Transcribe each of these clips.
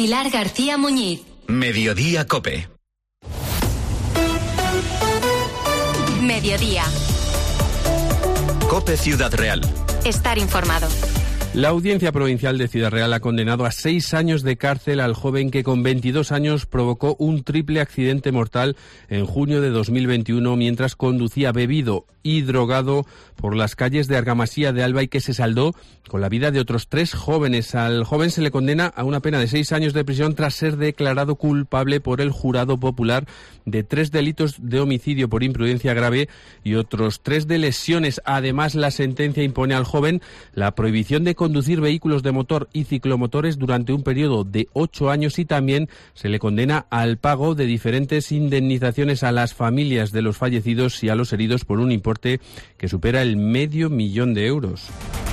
Pilar García Muñiz. Mediodía COPE. Mediodía. COPE Ciudad Real. Estar informado. La Audiencia Provincial de Ciudad Real ha condenado a 6 años de cárcel al joven que con 22 años provocó un triple accidente mortal en junio de 2021 mientras conducía bebido y drogado por las calles de Argamasía de Alba y que se saldó con la vida de otros 3 jóvenes. Al joven se le condena a una pena de 6 años de prisión tras ser declarado culpable por el jurado popular de 3 delitos de homicidio por imprudencia grave y otros 3 de lesiones. Además, la sentencia impone al joven la prohibición de conducir vehículos de motor y ciclomotores durante un periodo de 8 años y también se le condena al pago de diferentes indemnizaciones a las familias de los fallecidos y a los heridos por un importe que supera el $500.000 de euros.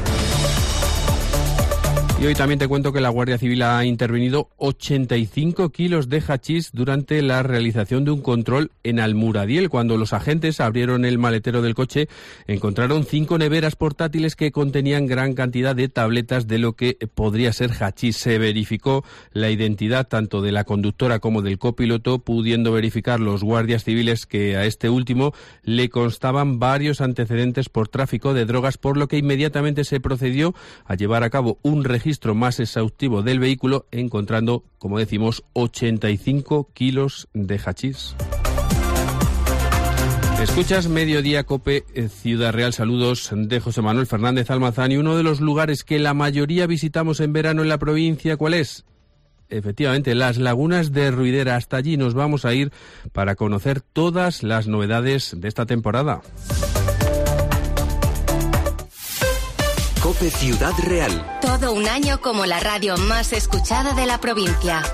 Y hoy también te cuento que la Guardia Civil ha intervenido 85 kilos de hachís durante la realización de un control en Almuradiel. Cuando los agentes abrieron el maletero del coche, encontraron 5 neveras portátiles que contenían gran cantidad de tabletas de lo que podría ser hachís. Se verificó la identidad tanto de la conductora como del copiloto, pudiendo verificar los guardias civiles que a este último le constaban varios antecedentes por tráfico de drogas, por lo que inmediatamente se procedió a llevar a cabo un registro más exhaustivo del vehículo, encontrando, como decimos, 85 kilos de hachís. Escuchas Mediodía COPE Ciudad Real. Saludos de José Manuel Fernández Almazán. Y uno de los lugares que la mayoría visitamos en verano en la provincia, ¿cuál es? Efectivamente, las lagunas de Ruidera. Hasta allí nos vamos a ir para conocer todas las novedades de esta temporada. COPE Ciudad Real. Todo un año como la radio más escuchada de la provincia.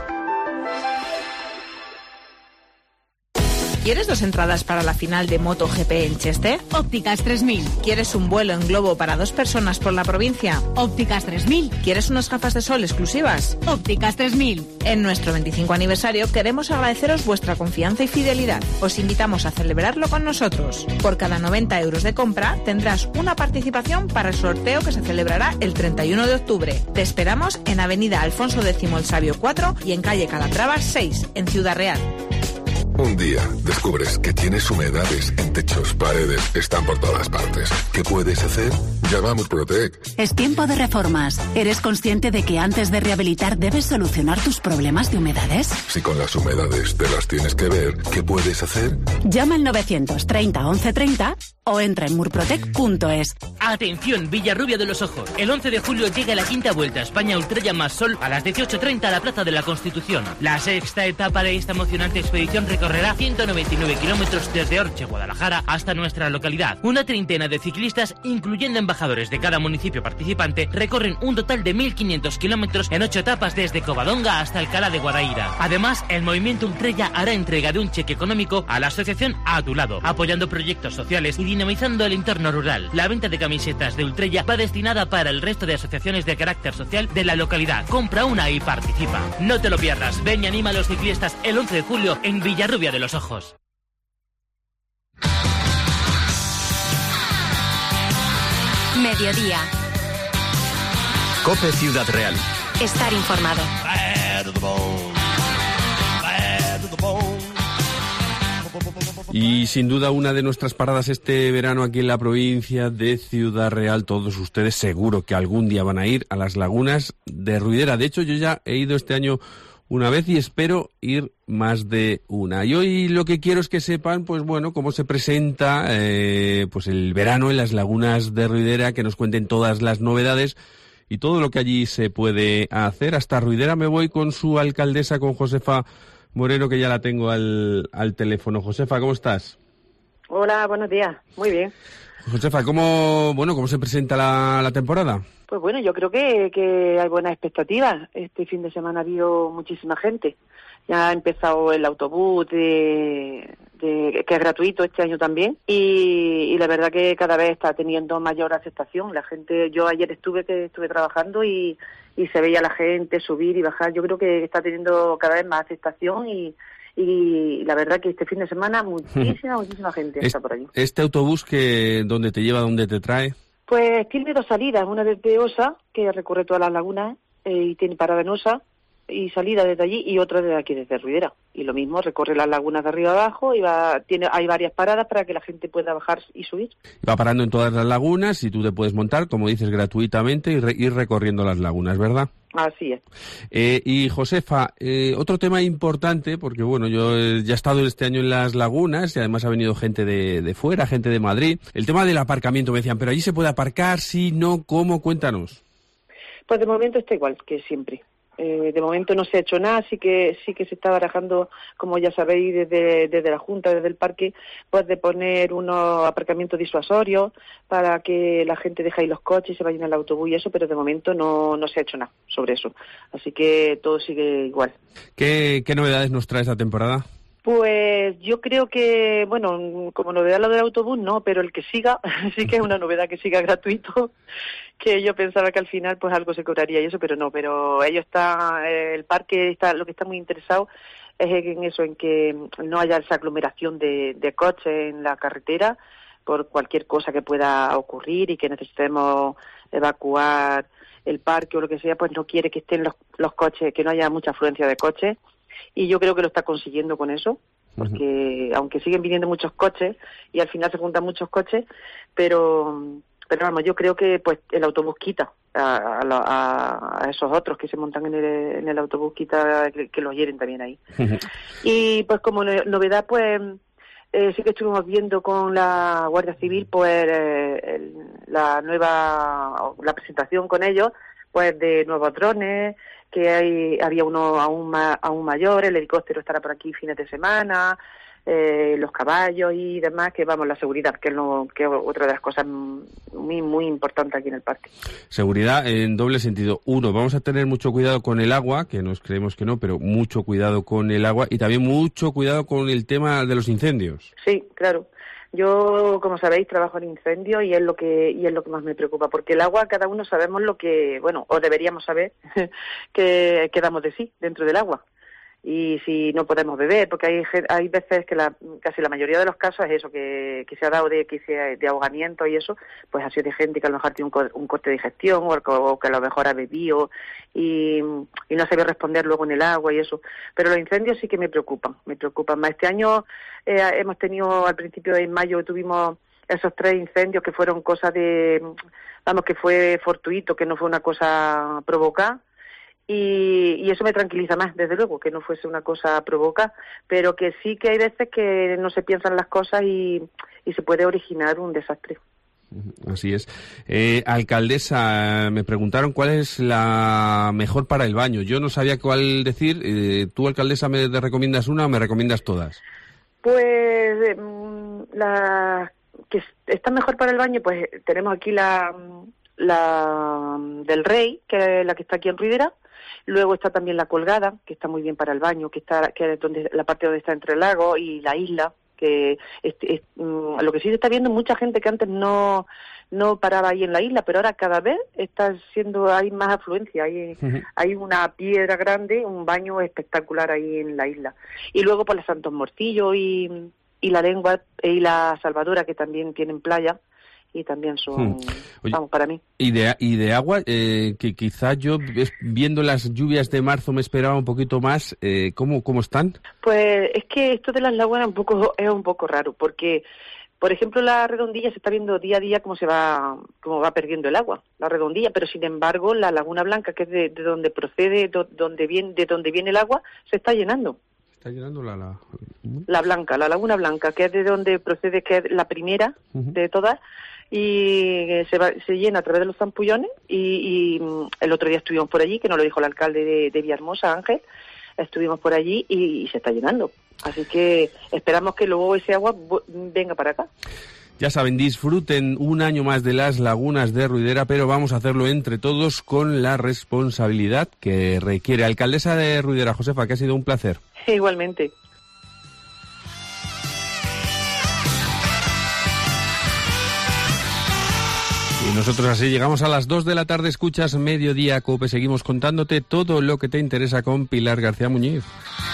¿Quieres 2 entradas para la final de MotoGP en Cheste? Ópticas 3000. ¿Quieres un vuelo en globo para 2 personas por la provincia? Ópticas 3000. ¿Quieres unas gafas de sol exclusivas? Ópticas 3000. En nuestro 25 aniversario queremos agradeceros vuestra confianza y fidelidad. Os invitamos a celebrarlo con nosotros. Por cada 90 euros de compra tendrás una participación para el sorteo que se celebrará el 31 de octubre. Te esperamos en Avenida Alfonso X el Sabio 4 y en calle Calatrava 6, en Ciudad Real. Un día descubres que tienes humedades en techos, paredes, están por todas partes. ¿Qué puedes hacer? Llama a Murprotec. Es tiempo de reformas. ¿Eres consciente de que antes de rehabilitar debes solucionar tus problemas de humedades? Si con las humedades te las tienes que ver, ¿qué puedes hacer? Llama al 930 1130 o entra en murprotec.es. Atención, Villarrubia de los Ojos. El 11 de julio llega la 5ª Vuelta a España Ultralla más Sol a las 18:30 a la Plaza de la Constitución. La 6ª etapa de esta emocionante expedición recorrerá 199 kilómetros desde Orche, Guadalajara, hasta nuestra localidad. Una treintena de ciclistas, incluyendo embajadores de cada municipio participante, recorren un total de 1.500 kilómetros en 8 etapas desde Covadonga hasta Alcalá de Guadaira. Además, el movimiento Ultralla hará entrega de un cheque económico a la asociación A Tu Lado, apoyando proyectos sociales y dinamizando el entorno rural. La venta de camisetas de Ultralla va destinada para el resto de asociaciones de carácter social de la localidad. Compra una y participa. No te lo pierdas. Ven y anima a los ciclistas el 11 de julio en Villarrubia de los Ojos. Mediodía. COPE Ciudad Real. Estar informado. Y sin duda una de nuestras paradas este verano aquí en la provincia de Ciudad Real, todos ustedes seguro que algún día van a ir a las lagunas de Ruidera. De hecho, yo ya he ido este año una vez y espero ir más de una. Y hoy lo que quiero es que sepan, pues bueno, cómo se presenta pues el verano en las lagunas de Ruidera, que nos cuenten todas las novedades y todo lo que allí se puede hacer. Hasta Ruidera me voy con su alcaldesa, con Josefa Moreno, que ya la tengo al teléfono. Josefa, ¿cómo estás? Hola, buenos días. Muy bien. Josefa, ¿cómo se presenta la temporada? Pues bueno, yo creo que hay buenas expectativas. Este fin de semana ha habido muchísima gente. Ya ha empezado el autobús que es gratuito este año también, y la verdad que cada vez está teniendo mayor aceptación. La gente, yo ayer estuve trabajando y se veía la gente subir y bajar. Yo creo que está teniendo cada vez más aceptación y la verdad que este fin de semana muchísima gente está por allí. ¿Este autobús dónde te lleva, dónde te trae? Pues tiene 2 salidas, una desde Osa, que recorre todas las lagunas y tiene parada en Osa, y salida desde allí y otra desde aquí, desde Ruidera. Y lo mismo, recorre las lagunas de arriba abajo y hay varias paradas para que la gente pueda bajar y subir. Va parando en todas las lagunas y tú te puedes montar, como dices, gratuitamente y ir recorriendo las lagunas, ¿verdad? Así es. Y Josefa, otro tema importante, porque bueno, yo ya he estado este año en las lagunas y además ha venido gente de fuera, gente de Madrid. El tema del aparcamiento, me decían, pero allí se puede aparcar, sí, no, ¿cómo? Cuéntanos. Pues de momento está igual que siempre. De momento no se ha hecho nada, sí que se está barajando, como ya sabéis, desde la Junta, desde el parque, pues de poner unos aparcamientos disuasorios para que la gente deje ahí los coches y se vayan al autobús y eso, pero de momento no se ha hecho nada sobre eso. Así que todo sigue igual. ¿Qué novedades nos trae esta temporada? Pues yo creo que, bueno, como novedad lo del autobús no, pero el que siga, sí que es una novedad que siga gratuito, que yo pensaba que al final pues algo se cobraría y eso, pero no, pero ellos el parque lo que está muy interesado es en eso, en que no haya esa aglomeración de coches en la carretera por cualquier cosa que pueda ocurrir y que necesitemos evacuar el parque o lo que sea, pues no quiere que estén los coches, que no haya mucha afluencia de coches. Y yo creo que lo está consiguiendo con eso, porque aunque siguen viniendo muchos coches y al final se juntan muchos coches, pero vamos, yo creo que pues el autobús quita a esos otros que se montan en el autobús, quita que los hieren también ahí. Y pues como novedad, pues sí que estuvimos viendo con la Guardia Civil pues la presentación con ellos, pues de nuevos drones, que había uno aún mayor, el helicóptero estará por aquí fines de semana, los caballos y demás, que vamos, la seguridad, que es otra de las cosas muy, muy importantes aquí en el parque. Seguridad en doble sentido. Uno, vamos a tener mucho cuidado con el agua, que nos creemos que no, pero mucho cuidado con el agua y también mucho cuidado con el tema de los incendios. Sí, claro. Yo, como sabéis, trabajo en incendios y es lo que más me preocupa, porque el agua, cada uno sabemos lo que, bueno, o deberíamos saber que damos de sí dentro del agua. Y si no podemos beber, porque hay veces que casi la mayoría de los casos es eso, que se ha dado de ahogamiento y eso, pues ha sido de gente que a lo mejor tiene un corte de digestión o que a lo mejor ha bebido y no sabe responder luego en el agua y eso. Pero los incendios sí que me preocupan más. Este año hemos tenido, al principio de mayo, tuvimos esos 3 incendios que fueron cosas que fue fortuito, que no fue una cosa provocada. Y eso me tranquiliza más, desde luego, que no fuese una cosa provocada, pero que sí que hay veces que no se piensan las cosas y se puede originar un desastre. Así es. Alcaldesa, me preguntaron cuál es la mejor para el baño. Yo no sabía cuál decir. ¿Tú, alcaldesa, me recomiendas una o me recomiendas todas? Pues la que está mejor para el baño, pues tenemos aquí la del Rey, que es la que está aquí en Ruidera. Luego está también la Colgada, que está muy bien para el baño, que es la parte donde está entre el lago y la isla, que lo que sí se está viendo, mucha gente que antes no paraba ahí en la isla, pero ahora cada vez hay más afluencia, hay una piedra grande, un baño espectacular ahí en la isla. Y luego por los Santos Morcillos y la Lengua y la Salvadora, que también tienen playa, y también son, Oye, vamos, para mí. Y de agua, que quizá yo, viendo las lluvias de marzo, me esperaba un poquito más. ¿Cómo están? Pues es que esto de las lagunas es un poco raro, porque, por ejemplo, la Redondilla se está viendo día a día cómo va perdiendo el agua, la Redondilla, pero sin embargo la Laguna Blanca, que es de donde procede, de donde viene el agua, se está llenando. Está llenando la Blanca, la Laguna Blanca, que es de donde procede, que es la primera de todas, y se llena a través de los zampullones y el otro día estuvimos por allí, que nos lo dijo el alcalde de Villahermosa, Ángel, estuvimos por allí y se está llenando. Así que esperamos que luego ese agua venga para acá. Ya saben, disfruten un año más de las lagunas de Ruidera, pero vamos a hacerlo entre todos con la responsabilidad que requiere. Alcaldesa de Ruidera, Josefa, que ha sido un placer. Igualmente. Y nosotros así llegamos a las 2 de la tarde, escuchas Mediodía Cope, seguimos contándote todo lo que te interesa con Pilar García Muñiz.